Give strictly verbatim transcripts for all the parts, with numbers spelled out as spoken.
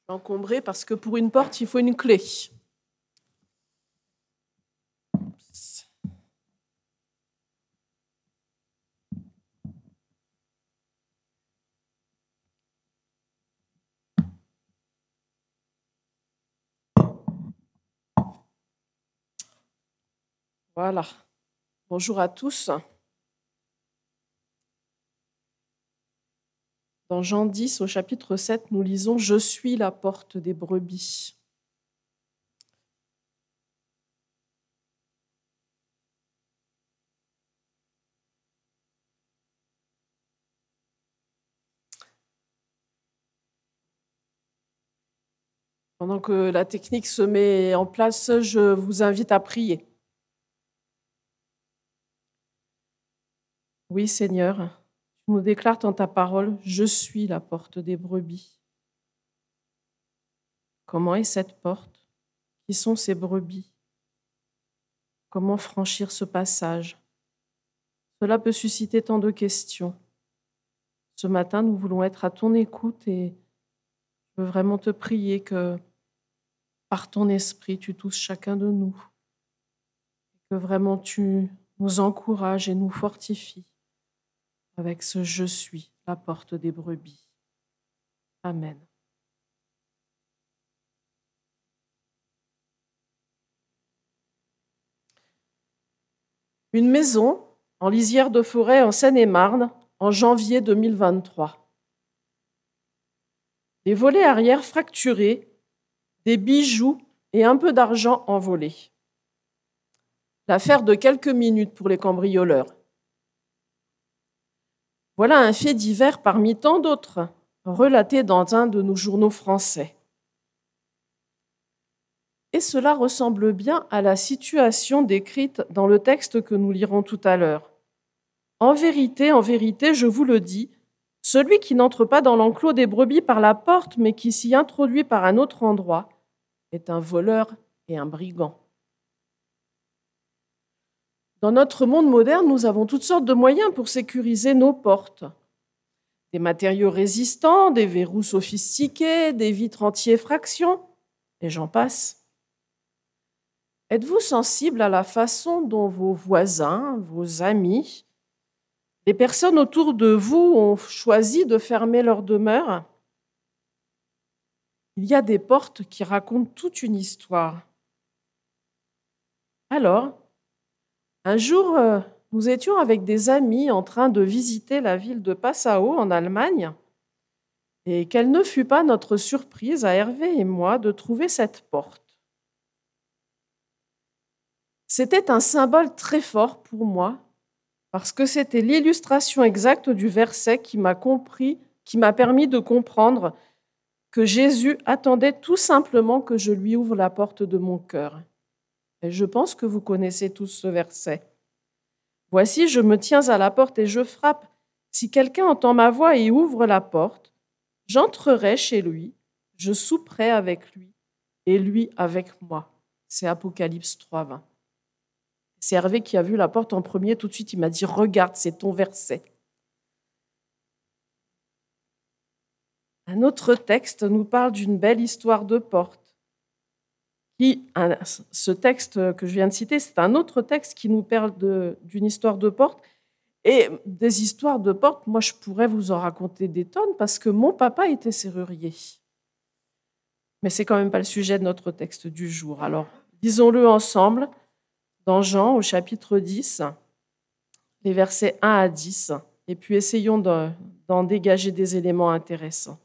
Encombré parce que pour une porte, il faut une clé. Voilà. Bonjour à tous. Dans Jean dix, au chapitre sept, nous lisons « Je suis la porte des brebis ». Pendant que la technique se met en place, je vous invite à prier. Oui, Seigneur, tu nous déclares dans ta parole « Je suis la porte des brebis ». Comment est cette porte? Qui sont ces brebis? Comment franchir ce passage? Cela peut susciter tant de questions. Ce matin, nous voulons être à ton écoute et je veux vraiment te prier que par ton esprit, tu touches chacun de nous, que vraiment tu nous encourages et nous fortifies avec ce « Je suis, la porte des brebis ». Amen. Une maison en lisière de forêt en Seine-et-Marne en janvier deux mille vingt-trois. Les volets arrière fracturés, des bijoux et un peu d'argent envolés. L'affaire de quelques minutes pour les cambrioleurs. Voilà un fait divers parmi tant d'autres, relaté dans un de nos journaux français. Et cela ressemble bien à la situation décrite dans le texte que nous lirons tout à l'heure. En vérité, en vérité, je vous le dis, celui qui n'entre pas dans l'enclos des brebis par la porte, mais qui s'y introduit par un autre endroit, est un voleur et un brigand. Dans notre monde moderne, nous avons toutes sortes de moyens pour sécuriser nos portes. Des matériaux résistants, des verrous sophistiqués, des vitres anti-effraction, et j'en passe. Êtes-vous sensible à la façon dont vos voisins, vos amis, les personnes autour de vous ont choisi de fermer leur demeure? Il y a des portes qui racontent toute une histoire. Alors, un jour, nous étions avec des amis en train de visiter la ville de Passau en Allemagne, et quelle ne fut pas notre surprise à Hervé et moi de trouver cette porte. C'était un symbole très fort pour moi, parce que c'était l'illustration exacte du verset qui m'a compris, qui m'a permis de comprendre que Jésus attendait tout simplement que je lui ouvre la porte de mon cœur. Et je pense que vous connaissez tous ce verset. Voici, je me tiens à la porte et je frappe. Si quelqu'un entend ma voix et ouvre la porte, j'entrerai chez lui, je souperai avec lui et lui avec moi. C'est Apocalypse trois, vingt. C'est Hervé qui a vu la porte en premier, tout de suite il m'a dit « Regarde, c'est ton verset ». Un autre texte nous parle d'une belle histoire de porte. Qui, un, ce texte que je viens de citer, c'est un autre texte qui nous parle de, d'une histoire de porte. Et des histoires de porte, moi je pourrais vous en raconter des tonnes parce que mon papa était serrurier. Mais c'est quand même pas le sujet de notre texte du jour. Alors, disons-le ensemble dans Jean au chapitre dix, les versets un à dix, et puis essayons de, d'en dégager des éléments intéressants.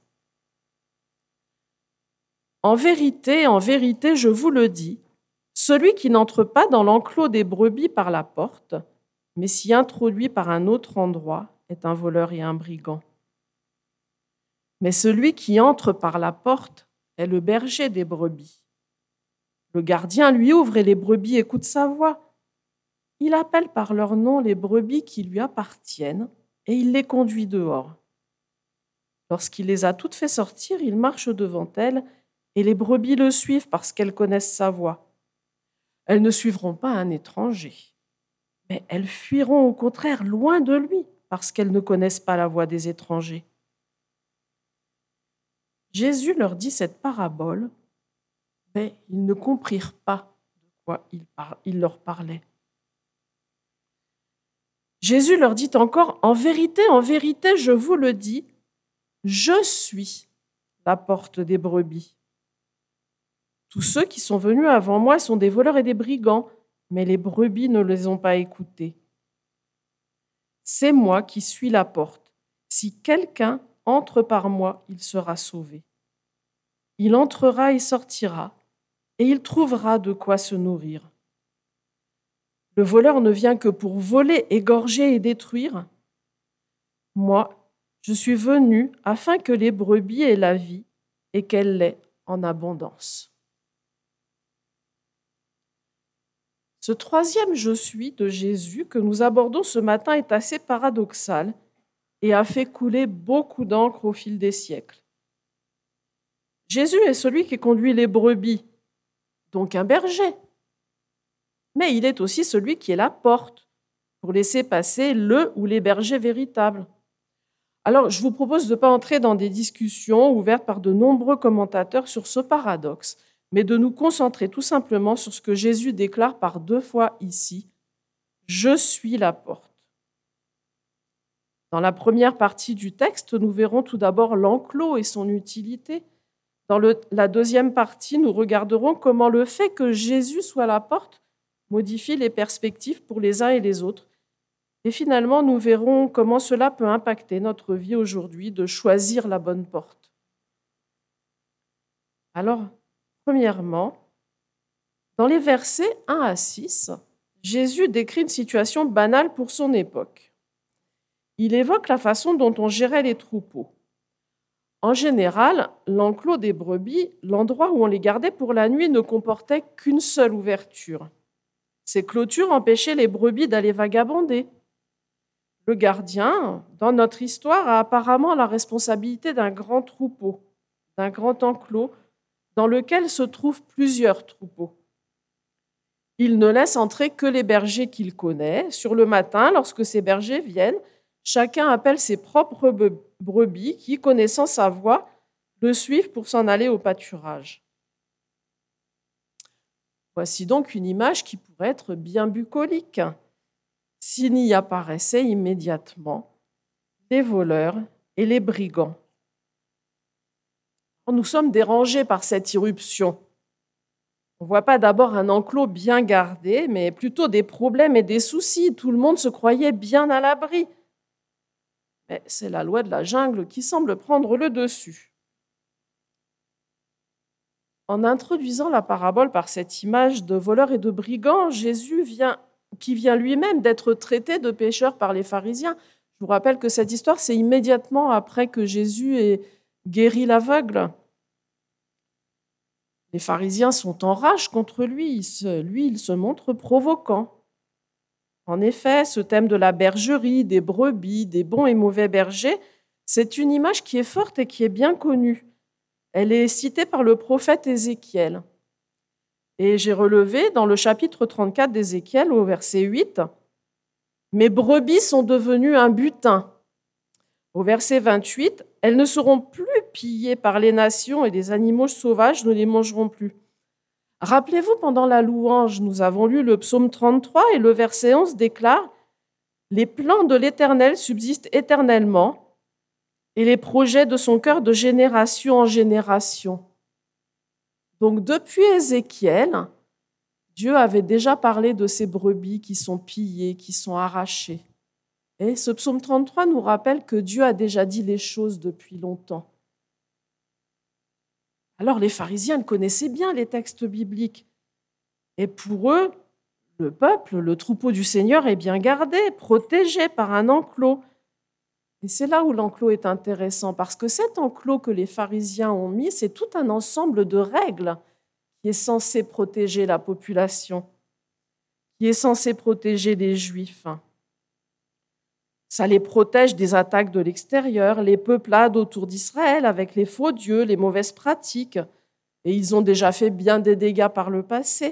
En vérité, en vérité, je vous le dis, celui qui n'entre pas dans l'enclos des brebis par la porte, mais s'y introduit par un autre endroit, est un voleur et un brigand. Mais celui qui entre par la porte est le berger des brebis. Le gardien lui ouvre et les brebis écoutent sa voix. Il appelle par leur nom les brebis qui lui appartiennent et il les conduit dehors. Lorsqu'il les a toutes fait sortir, il marche devant elles et les brebis le suivent parce qu'elles connaissent sa voix. Elles ne suivront pas un étranger, mais elles fuiront au contraire loin de lui parce qu'elles ne connaissent pas la voix des étrangers. Jésus leur dit cette parabole, mais ils ne comprirent pas de quoi il, par- il leur parlait. Jésus leur dit encore, « En vérité, en vérité, je vous le dis, je suis la porte des brebis. Tous ceux qui sont venus avant moi sont des voleurs et des brigands, mais les brebis ne les ont pas écoutés. C'est moi qui suis la porte. Si quelqu'un entre par moi, il sera sauvé. Il entrera et sortira, et il trouvera de quoi se nourrir. Le voleur ne vient que pour voler, égorger et détruire. Moi, je suis venu afin que les brebis aient la vie et qu'elle l'ait en abondance. » Ce troisième « je suis » de Jésus que nous abordons ce matin est assez paradoxal et a fait couler beaucoup d'encre au fil des siècles. Jésus est celui qui conduit les brebis, donc un berger. Mais il est aussi celui qui est la porte pour laisser passer le ou les bergers véritables. Alors, je vous propose de ne pas entrer dans des discussions ouvertes par de nombreux commentateurs sur ce paradoxe, mais de nous concentrer tout simplement sur ce que Jésus déclare par deux fois ici, « Je suis la porte ». Dans la première partie du texte, nous verrons tout d'abord l'enclos et son utilité. Dans le, la deuxième partie, nous regarderons comment le fait que Jésus soit la porte modifie les perspectives pour les uns et les autres. Et finalement, nous verrons comment cela peut impacter notre vie aujourd'hui de choisir la bonne porte. Alors, premièrement, dans les versets un à six, Jésus décrit une situation banale pour son époque. Il évoque la façon dont on gérait les troupeaux. En général, l'enclos des brebis, l'endroit où on les gardait pour la nuit, ne comportait qu'une seule ouverture. Ces clôtures empêchaient les brebis d'aller vagabonder. Le gardien, dans notre histoire, a apparemment la responsabilité d'un grand troupeau, d'un grand enclos, dans lequel se trouvent plusieurs troupeaux. Il ne laisse entrer que les bergers qu'il connaît. Sur le matin, lorsque ces bergers viennent, chacun appelle ses propres brebis qui, connaissant sa voix, le suivent pour s'en aller au pâturage. Voici donc une image qui pourrait être bien bucolique. S'il y apparaissaient immédiatement les voleurs et les brigands. Nous sommes dérangés par cette irruption. On ne voit pas d'abord un enclos bien gardé, mais plutôt des problèmes et des soucis. Tout le monde se croyait bien à l'abri. Mais c'est la loi de la jungle qui semble prendre le dessus. En introduisant la parabole par cette image de voleurs et de brigands, Jésus vient, qui vient lui-même d'être traité de pécheur par les pharisiens. Je vous rappelle que cette histoire, c'est immédiatement après que Jésus ait guéri l'aveugle. Les pharisiens sont en rage contre lui. Il se, lui, il se montre provoquant. En effet, ce thème de la bergerie, des brebis, des bons et mauvais bergers, c'est une image qui est forte et qui est bien connue. Elle est citée par le prophète Ézéchiel. Et j'ai relevé dans le chapitre trente-quatre d'Ézéchiel, au verset huit, « Mes brebis sont devenues un butin ». Au verset vingt-huit, « Elles ne seront plus pillées par les nations et les animaux sauvages ne les mangeront plus ». Rappelez-vous, pendant la louange, nous avons lu le psaume trente-trois et le verset onze déclare « Les plans de l'Éternel subsistent éternellement et les projets de son cœur de génération en génération ». Donc depuis Ézéchiel, Dieu avait déjà parlé de ces brebis qui sont pillées, qui sont arrachées. Et ce psaume trente-trois nous rappelle que Dieu a déjà dit les choses depuis longtemps. Alors les pharisiens connaissaient bien les textes bibliques. Et pour eux, le peuple, le troupeau du Seigneur est bien gardé, protégé par un enclos. Et c'est là où l'enclos est intéressant, parce que cet enclos que les pharisiens ont mis, c'est tout un ensemble de règles qui est censé protéger la population, qui est censé protéger les Juifs. Ça les protège des attaques de l'extérieur, les peuplades autour d'Israël avec les faux dieux, les mauvaises pratiques. Et ils ont déjà fait bien des dégâts par le passé.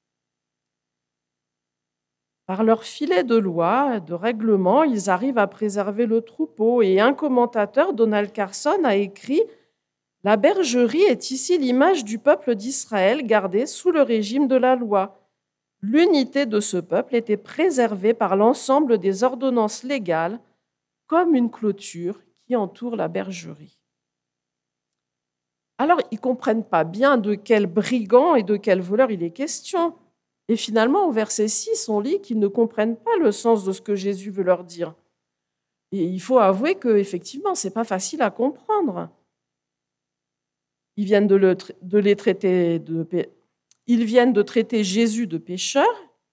Par leur filet de loi, de règlement, ils arrivent à préserver le troupeau. Et un commentateur, Donald Carson, a écrit « La bergerie est ici l'image du peuple d'Israël gardé sous le régime de la loi. L'unité de ce peuple était préservée par l'ensemble des ordonnances légales, comme une clôture qui entoure la bergerie. Alors, ils ne comprennent pas bien de quel brigand et de quel voleur il est question. Et finalement, au verset six, on lit qu'ils ne comprennent pas le sens de ce que Jésus veut leur dire. Et il faut avouer qu'effectivement, ce n'est pas facile à comprendre. Ils viennent de, le, de les traiter de, ils viennent de traiter Jésus de pécheur,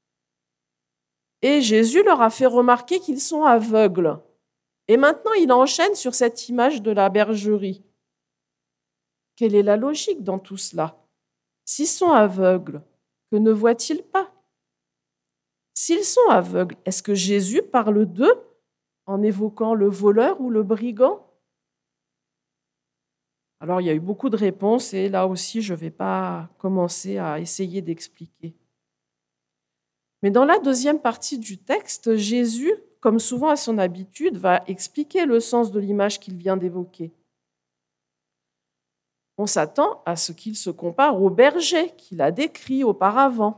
et Jésus leur a fait remarquer qu'ils sont aveugles. Et maintenant, il enchaîne sur cette image de la bergerie. Quelle est la logique dans tout cela? S'ils sont aveugles, que ne voient-ils pas? S'ils sont aveugles, est-ce que Jésus parle d'eux en évoquant le voleur ou le brigand? Alors, il y a eu beaucoup de réponses et là aussi, je ne vais pas commencer à essayer d'expliquer. Mais dans la deuxième partie du texte, Jésus, comme souvent à son habitude, va expliquer le sens de l'image qu'il vient d'évoquer. On s'attend à ce qu'il se compare au berger qu'il a décrit auparavant.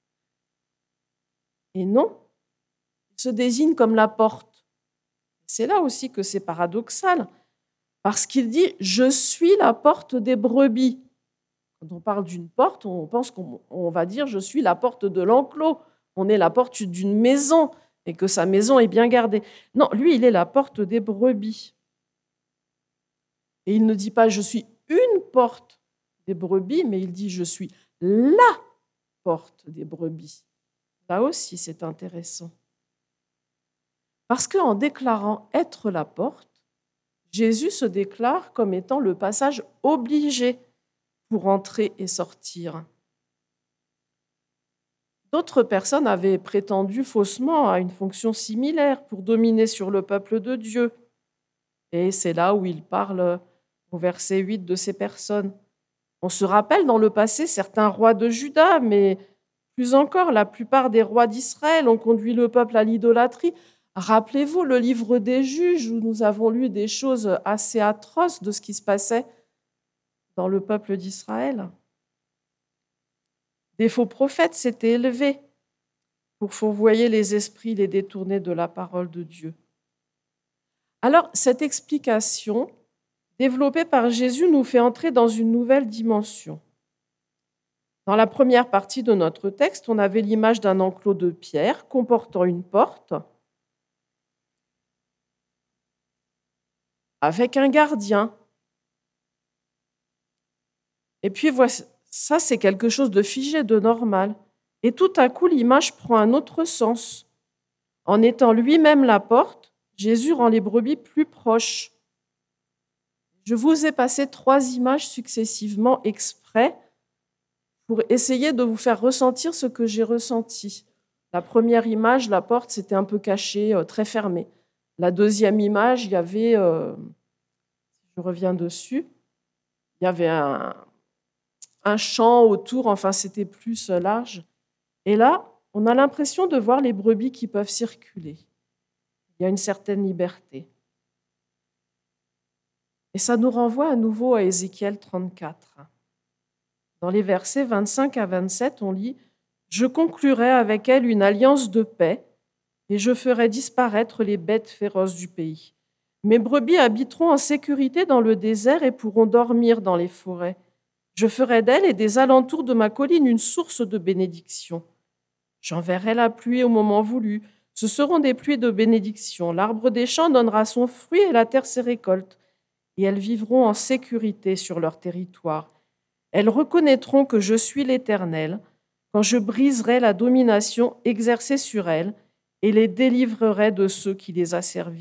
Et non, il se désigne comme la porte. C'est là aussi que c'est paradoxal, parce qu'il dit « Je suis la porte des brebis ». Quand on parle d'une porte, on pense qu'on va dire « Je suis la porte de l'enclos ». On est la porte d'une maison et que sa maison est bien gardée. Non, lui, il est la porte des brebis. Et il ne dit pas « Je suis une porte des brebis », mais il dit « Je suis la porte des brebis ». Là aussi, c'est intéressant. Parce qu'en déclarant être la porte, Jésus se déclare comme étant le passage obligé pour entrer et sortir. D'autres personnes avaient prétendu faussement à une fonction similaire pour dominer sur le peuple de Dieu. Et c'est là où il parle au verset huit de ces personnes. On se rappelle dans le passé certains rois de Juda, mais plus encore, la plupart des rois d'Israël ont conduit le peuple à l'idolâtrie. Rappelez-vous le livre des Juges où nous avons lu des choses assez atroces de ce qui se passait dans le peuple d'Israël. Des faux prophètes s'étaient élevés pour fourvoyer les esprits, les détourner de la parole de Dieu. Alors, cette explication développée par Jésus nous fait entrer dans une nouvelle dimension. Dans la première partie de notre texte, on avait l'image d'un enclos de pierre comportant une porte avec un gardien. Et puis, voici, ça, c'est quelque chose de figé, de normal. Et tout à coup, l'image prend un autre sens. En étant lui-même la porte, Jésus rend les brebis plus proches. Je vous ai passé trois images successivement exprès pour essayer de vous faire ressentir ce que j'ai ressenti. La première image, la porte, c'était un peu caché, très fermée. La deuxième image, il y avait, euh, je reviens dessus, il y avait un, un champ autour, enfin c'était plus large. Et là, on a l'impression de voir les brebis qui peuvent circuler. Il y a une certaine liberté. Et ça nous renvoie à nouveau à Ézéchiel trente-quatre. Dans les versets vingt-cinq à vingt-sept, on lit « Je conclurai avec elle une alliance de paix et je ferai disparaître les bêtes féroces du pays. Mes brebis habiteront en sécurité dans le désert et pourront dormir dans les forêts. Je ferai d'elles et des alentours de ma colline une source de bénédiction. J'enverrai la pluie au moment voulu. Ce seront des pluies de bénédiction. L'arbre des champs donnera son fruit et la terre ses récoltes. Et elles vivront en sécurité sur leur territoire. Elles reconnaîtront que je suis l'Éternel quand je briserai la domination exercée sur elles et les délivrerai de ceux qui les asservissent. »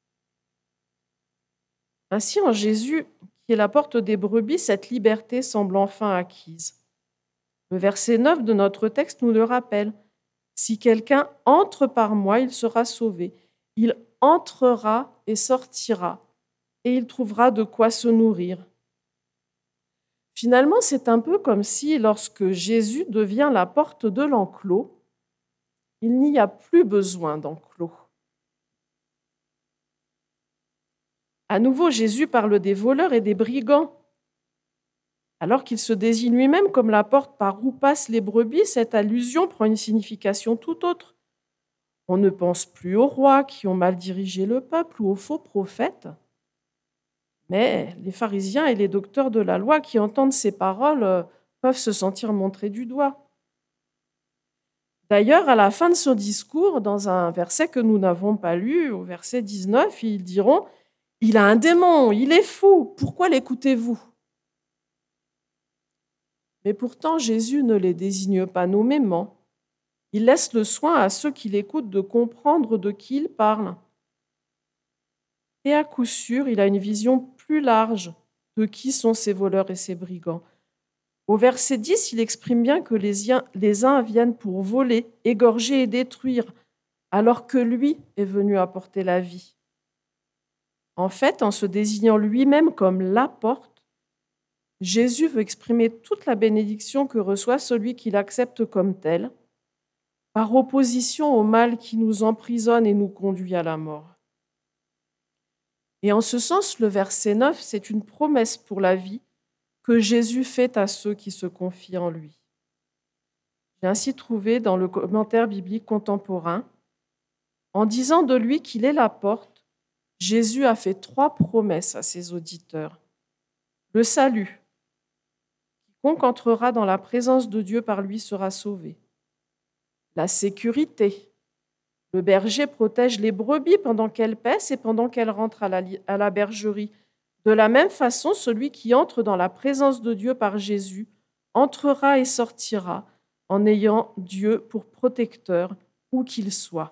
Ainsi, en Jésus, qui est la porte des brebis, cette liberté semble enfin acquise. Le verset neuf de notre texte nous le rappelle. « Si quelqu'un entre par moi, il sera sauvé. Il entrera et sortira, et il trouvera de quoi se nourrir. » Finalement, c'est un peu comme si, lorsque Jésus devient la porte de l'enclos, il n'y a plus besoin d'enclos. À nouveau, Jésus parle des voleurs et des brigands. Alors qu'il se désigne lui-même comme la porte par où passent les brebis, cette allusion prend une signification tout autre. On ne pense plus aux rois qui ont mal dirigé le peuple ou aux faux prophètes, mais les pharisiens et les docteurs de la loi qui entendent ces paroles euh, peuvent se sentir montrés du doigt. D'ailleurs, à la fin de ce discours, dans un verset que nous n'avons pas lu, au verset dix-neuf, ils diront « Il a un démon, il est fou, pourquoi l'écoutez-vous » Mais pourtant, Jésus ne les désigne pas nommément. Il laisse le soin à ceux qui l'écoutent de comprendre de qui il parle. Et à coup sûr, il a une vision plus large de qui sont ces voleurs et ces brigands. Au verset dix, il exprime bien que les uns viennent pour voler, égorger et détruire, alors que lui est venu apporter la vie. En fait, en se désignant lui-même comme la porte, Jésus veut exprimer toute la bénédiction que reçoit celui qui l'accepte comme tel, par opposition au mal qui nous emprisonne et nous conduit à la mort. Et en ce sens, le verset neuf, c'est une promesse pour la vie que Jésus fait à ceux qui se confient en lui. J'ai ainsi trouvé dans le commentaire biblique contemporain, en disant de lui qu'il est la porte, Jésus a fait trois promesses à ses auditeurs. Le salut, quiconque entrera dans la présence de Dieu par lui sera sauvé. La sécurité, le berger protège les brebis pendant qu'elles paissent et pendant qu'elles rentrent à la, à la bergerie. De la même façon, celui qui entre dans la présence de Dieu par Jésus entrera et sortira en ayant Dieu pour protecteur, où qu'il soit.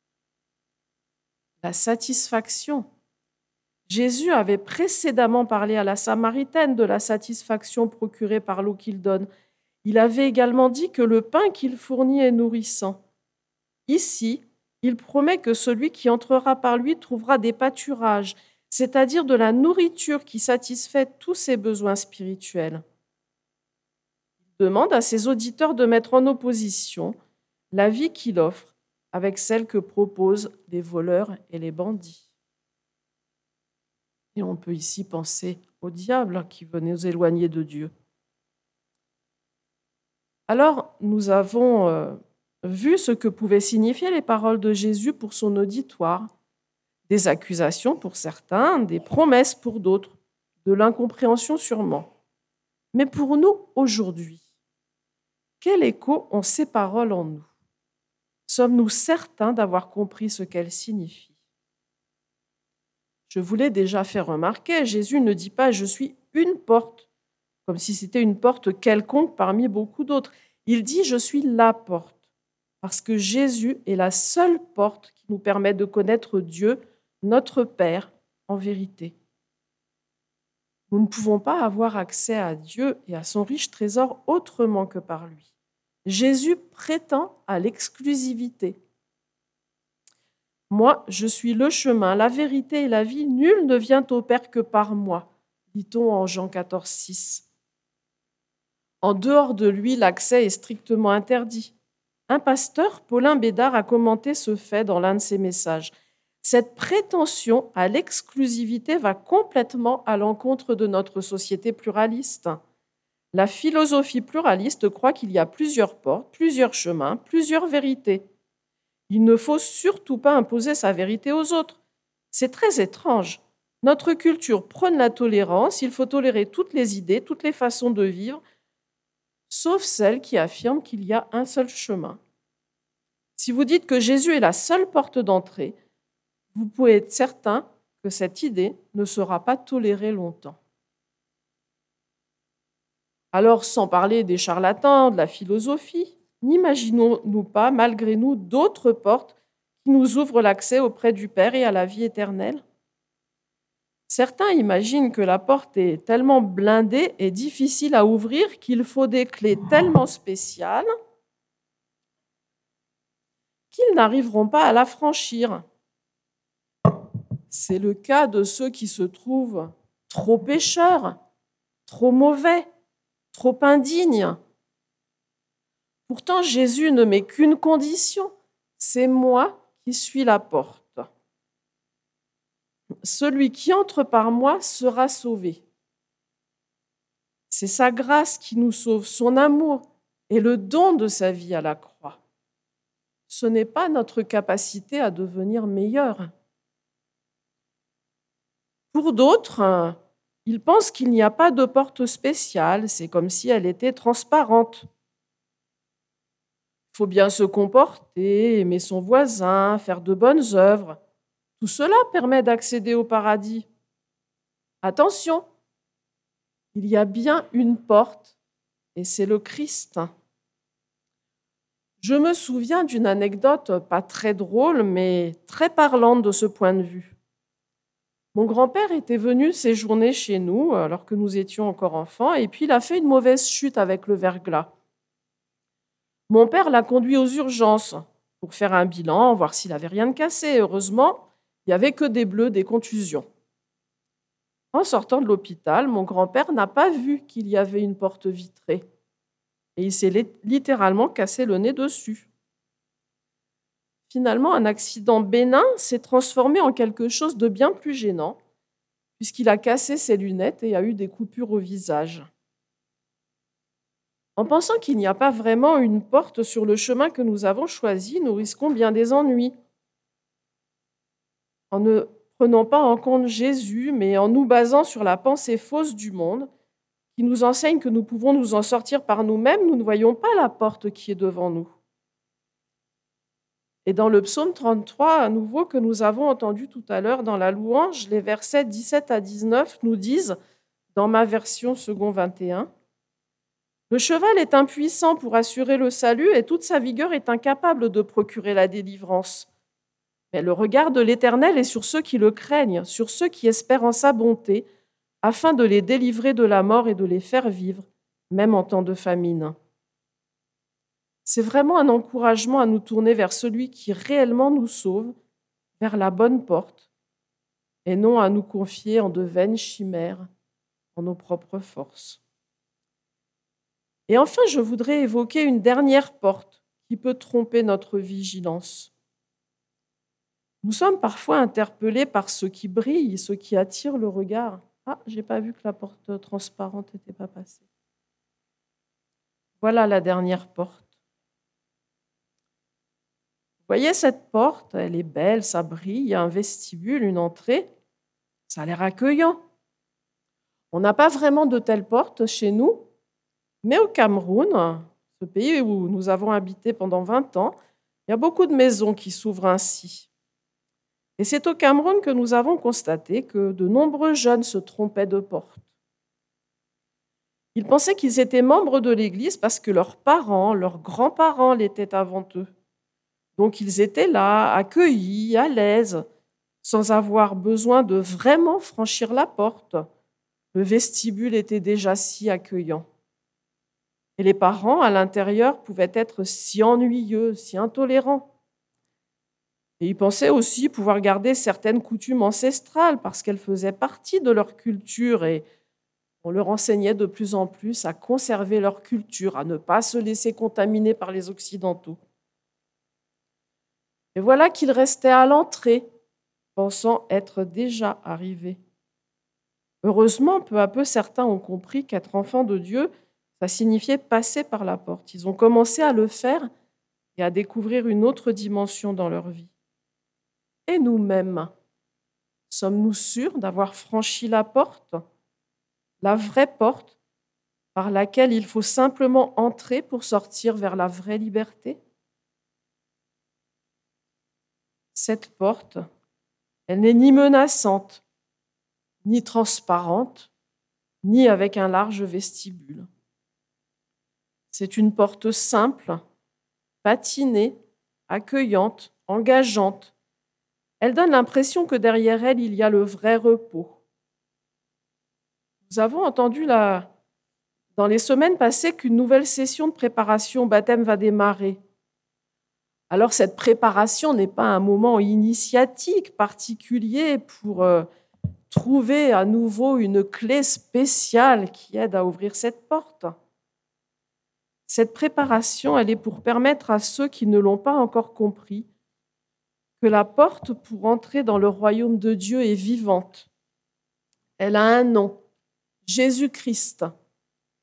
La satisfaction. Jésus avait précédemment parlé à la Samaritaine de la satisfaction procurée par l'eau qu'il donne. Il avait également dit que le pain qu'il fournit est nourrissant. Ici, il promet que celui qui entrera par lui trouvera des pâturages, c'est-à-dire de la nourriture qui satisfait tous ses besoins spirituels. Il demande à ses auditeurs de mettre en opposition la vie qu'il offre avec celle que proposent les voleurs et les bandits. Et on peut ici penser au diable qui veut nous éloigner de Dieu. Alors, nous avons euh, vu ce que pouvaient signifier les paroles de Jésus pour son auditoire. Des accusations pour certains, des promesses pour d'autres, de l'incompréhension sûrement. Mais pour nous, aujourd'hui, quel écho ont ces paroles en nous? Sommes-nous certains d'avoir compris ce qu'elles signifient? Je vous l'ai déjà fait remarquer, Jésus ne dit pas « je suis une porte », comme si c'était une porte quelconque parmi beaucoup d'autres. Il dit « je suis la porte », parce que Jésus est la seule porte qui nous permet de connaître Dieu, notre Père, en vérité. Nous ne pouvons pas avoir accès à Dieu et à son riche trésor autrement que par lui. Jésus prétend à l'exclusivité. Moi, je suis le chemin, la vérité et la vie. Nul ne vient au Père que par moi, dit-on en Jean quatorze, six. En dehors de lui, l'accès est strictement interdit. Un pasteur, Paulin Bédard, a commenté ce fait dans l'un de ses messages. Cette prétention à l'exclusivité va complètement à l'encontre de notre société pluraliste. La philosophie pluraliste croit qu'il y a plusieurs portes, plusieurs chemins, plusieurs vérités. Il ne faut surtout pas imposer sa vérité aux autres. C'est très étrange. Notre culture prône la tolérance, il faut tolérer toutes les idées, toutes les façons de vivre, sauf celle qui affirme qu'il y a un seul chemin. Si vous dites que Jésus est la seule porte d'entrée, vous pouvez être certain que cette idée ne sera pas tolérée longtemps. Alors, sans parler des charlatans, de la philosophie, n'imaginons-nous pas, malgré nous, d'autres portes qui nous ouvrent l'accès auprès du Père et à la vie éternelle? Certains imaginent que la porte est tellement blindée et difficile à ouvrir qu'il faut des clés tellement spéciales qu'ils n'arriveront pas à la franchir. C'est le cas de ceux qui se trouvent trop pécheurs, trop mauvais, trop indignes. Pourtant, Jésus ne met qu'une condition, c'est moi qui suis la porte. Celui qui entre par moi sera sauvé. C'est sa grâce qui nous sauve, son amour et le don de sa vie à la croix. Ce n'est pas notre capacité à devenir meilleur. Pour d'autres, ils pensent qu'il n'y a pas de porte spéciale, c'est comme si elle était transparente. Il faut bien se comporter, aimer son voisin, faire de bonnes œuvres. Tout cela permet d'accéder au paradis. Attention, il y a bien une porte, et c'est le Christ. Je me souviens d'une anecdote pas très drôle, mais très parlante de ce point de vue. Mon grand-père était venu séjourner chez nous alors que nous étions encore enfants, et puis il a fait une mauvaise chute avec le verglas. Mon père l'a conduit aux urgences pour faire un bilan, voir s'il n'avait rien de cassé. Heureusement, il n'y avait que des bleus, des contusions. En sortant de l'hôpital, mon grand-père n'a pas vu qu'il y avait une porte vitrée. Et il s'est littéralement cassé le nez dessus. Finalement, un accident bénin s'est transformé en quelque chose de bien plus gênant, puisqu'il a cassé ses lunettes et a eu des coupures au visage. En pensant qu'il n'y a pas vraiment une porte sur le chemin que nous avons choisi, nous risquons bien des ennuis. En ne prenant pas en compte Jésus, mais en nous basant sur la pensée fausse du monde, qui nous enseigne que nous pouvons nous en sortir par nous-mêmes, nous ne voyons pas la porte qui est devant nous. Et dans le psaume trente-trois, à nouveau, que nous avons entendu tout à l'heure dans la louange, les versets dix-sept à dix-neuf nous disent, dans ma version second vingt et un, « Le cheval est impuissant pour assurer le salut et toute sa vigueur est incapable de procurer la délivrance. Mais le regard de l'Éternel est sur ceux qui le craignent, sur ceux qui espèrent en sa bonté, afin de les délivrer de la mort et de les faire vivre, même en temps de famine. » C'est vraiment un encouragement à nous tourner vers celui qui réellement nous sauve, vers la bonne porte, et non à nous confier en de vaines chimères, en nos propres forces. Et enfin, je voudrais évoquer une dernière porte qui peut tromper notre vigilance. Nous sommes parfois interpellés par ce qui brille, ce qui attire le regard. Ah, j'ai pas vu que la porte transparente n'était pas passée. Voilà la dernière porte. Vous voyez cette porte, elle est belle, ça brille, il y a un vestibule, une entrée. Ça a l'air accueillant. On n'a pas vraiment de telle porte chez nous, mais au Cameroun, ce pays où nous avons habité pendant vingt ans, il y a beaucoup de maisons qui s'ouvrent ainsi. Et c'est au Cameroun que nous avons constaté que de nombreux jeunes se trompaient de porte. Ils pensaient qu'ils étaient membres de l'Église parce que leurs parents, leurs grands-parents l'étaient avant eux. Donc ils étaient là, accueillis, à l'aise, sans avoir besoin de vraiment franchir la porte. Le vestibule était déjà si accueillant. Et les parents, à l'intérieur, pouvaient être si ennuyeux, si intolérants. Et ils pensaient aussi pouvoir garder certaines coutumes ancestrales parce qu'elles faisaient partie de leur culture et on leur enseignait de plus en plus à conserver leur culture, à ne pas se laisser contaminer par les Occidentaux. Et voilà qu'ils restaient à l'entrée, pensant être déjà arrivés. Heureusement, peu à peu, certains ont compris qu'être enfant de Dieu, ça signifiait passer par la porte. Ils ont commencé à le faire et à découvrir une autre dimension dans leur vie. Et nous-mêmes, sommes-nous sûrs d'avoir franchi la porte, la vraie porte par laquelle il faut simplement entrer pour sortir vers la vraie liberté? Cette porte, elle n'est ni menaçante, ni transparente, ni avec un large vestibule. C'est une porte simple, patinée, accueillante, engageante. Elle donne l'impression que derrière elle, il y a le vrai repos. Nous avons entendu la, dans les semaines passées qu'une nouvelle session de préparation au baptême va démarrer. Alors cette préparation n'est pas un moment initiatique particulier pour euh, trouver à nouveau une clé spéciale qui aide à ouvrir cette porte. Cette préparation, elle est pour permettre à ceux qui ne l'ont pas encore compris que la porte pour entrer dans le royaume de Dieu est vivante. Elle a un nom, Jésus-Christ.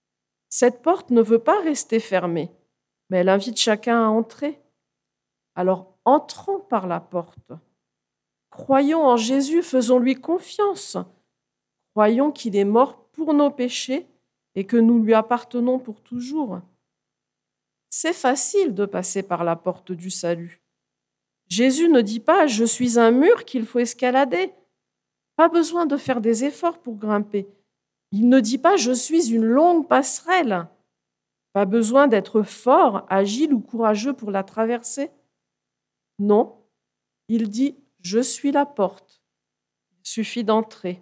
Cette porte ne veut pas rester fermée, mais elle invite chacun à entrer. Alors entrons par la porte. Croyons en Jésus, faisons-lui confiance. Croyons qu'il est mort pour nos péchés et que nous lui appartenons pour toujours. C'est facile de passer par la porte du salut. Jésus ne dit pas « je suis un mur qu'il faut escalader ». Pas besoin de faire des efforts pour grimper. Il ne dit pas « je suis une longue passerelle ». Pas besoin d'être fort, agile ou courageux pour la traverser. Non, il dit « je suis la porte ». Il suffit d'entrer.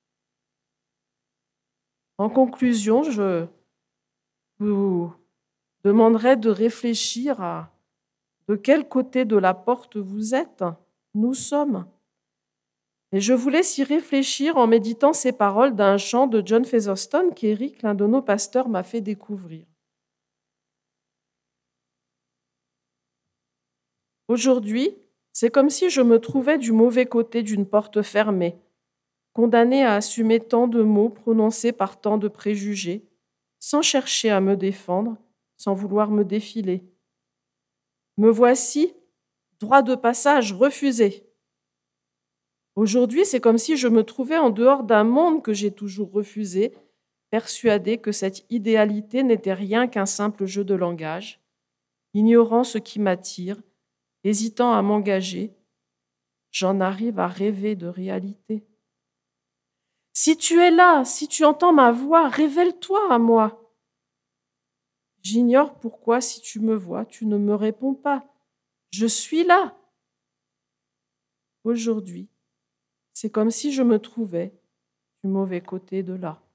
En conclusion, je vous demanderai de réfléchir à de quel côté de la porte vous êtes, nous sommes. Et je vous laisse y réfléchir en méditant ces paroles d'un chant de John Featherstone qu'Éric, l'un de nos pasteurs, m'a fait découvrir. Aujourd'hui, c'est comme si je me trouvais du mauvais côté d'une porte fermée, condamnée à assumer tant de mots prononcés par tant de préjugés, sans chercher à me défendre, sans vouloir me défiler. Me voici, droit de passage refusé. Aujourd'hui, c'est comme si je me trouvais en dehors d'un monde que j'ai toujours refusé, persuadé que cette idéalité n'était rien qu'un simple jeu de langage, ignorant ce qui m'attire, hésitant à m'engager. J'en arrive à rêver de réalité. Si tu es là, si tu entends ma voix, révèle-toi à moi. J'ignore pourquoi, si tu me vois, tu ne me réponds pas. Je suis là. Aujourd'hui, c'est comme si je me trouvais du mauvais côté de là.